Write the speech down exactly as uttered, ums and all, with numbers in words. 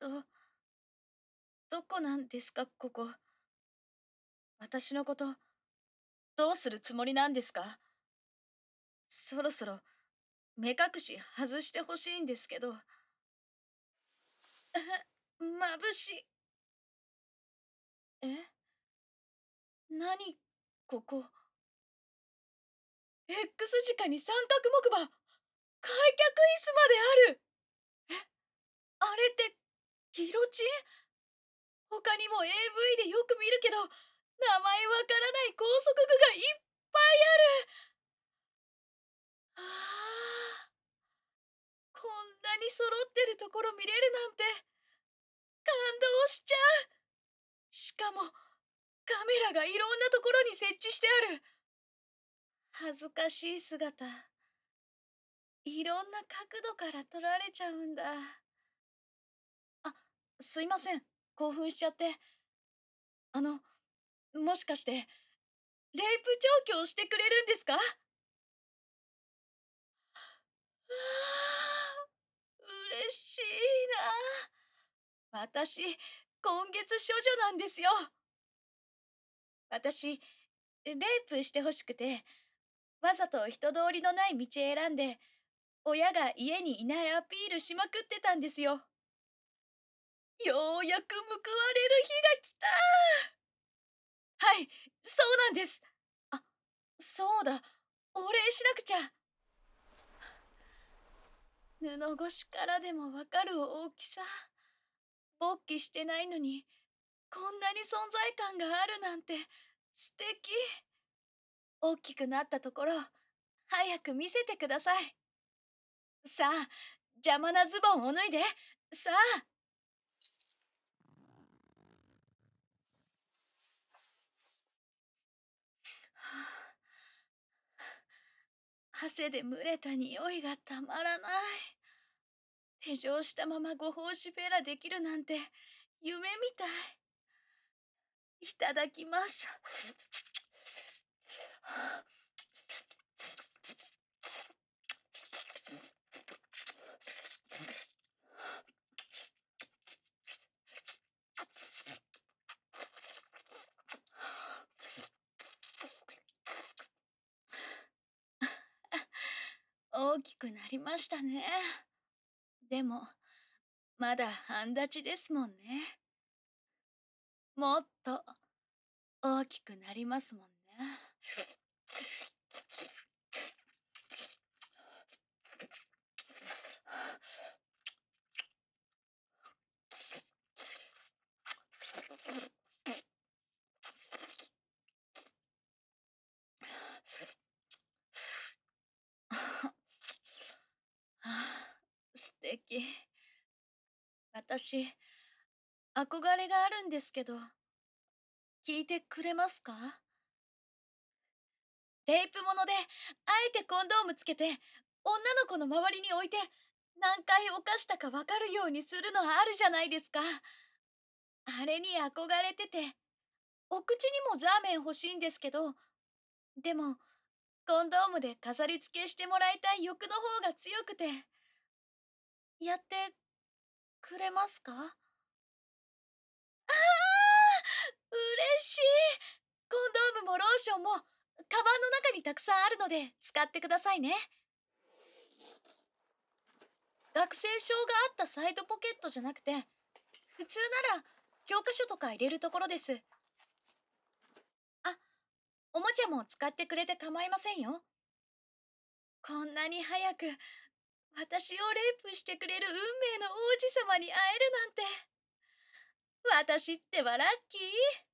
と、どこなんですか、ここ。私のこと、どうするつもりなんですか？そろそろ目隠し外してほしいんですけど。眩しい。え？何、ここ。X 字架に三角木馬、開脚椅子まである。え、あれってギロチン？他にも エーブイ でよく見るけど、名前わからない高速具がいっぱいある。ああ、こんなに揃ってるところ見れるなんて感動しちゃう。しかもカメラがいろんなところに設置してある。恥ずかしい姿、いろんな角度から撮られちゃうんだ。あ、すいません。興奮しちゃって。あの、もしかして、レイプ調教してくれるんですか？ああ、嬉しいな。私、今月処女なんですよ。私、レイプしてほしくて、わざと人通りのない道選んで、親が家にいないアピールしまくってたんですよ。ようやく報われる日が来た。はい、そうなんです。あ、そうだ、お礼しなくちゃ。布越しからでもわかる大きさ。勃起してないのに、こんなに存在感があるなんて素敵。大きくなったところ、早く見せてください。さあ、邪魔なズボンを脱いで。さあ。はあ、汗で蒸れた匂いがたまらない。手錠したままご奉仕フェラできるなんて夢みたい。いただきます。大きくなりましたね。でも、まだ半立ちですもんね。もっと大きくなりますもんね。はあ、素敵。私、憧れがあるんですけど、聞いてくれますか？レイプもので、あえてコンドームつけて、女の子の周りに置いて、何回犯したかわかるようにするのあるじゃないですか。あれに憧れてて、お口にもザーメン欲しいんですけど、でも、コンドームで飾り付けしてもらいたい欲の方が強くて、やってくれますか？ああ、嬉しい。コンドームもローションも、カバンの中にたくさんあるので使ってくださいね。学生証があったサイドポケットじゃなくて、普通なら教科書とか入れるところです。あ、おもちゃも使ってくれて構いませんよ。こんなに早く私をレイプしてくれる運命の王子様に会えるなんて。私ってばラッキー。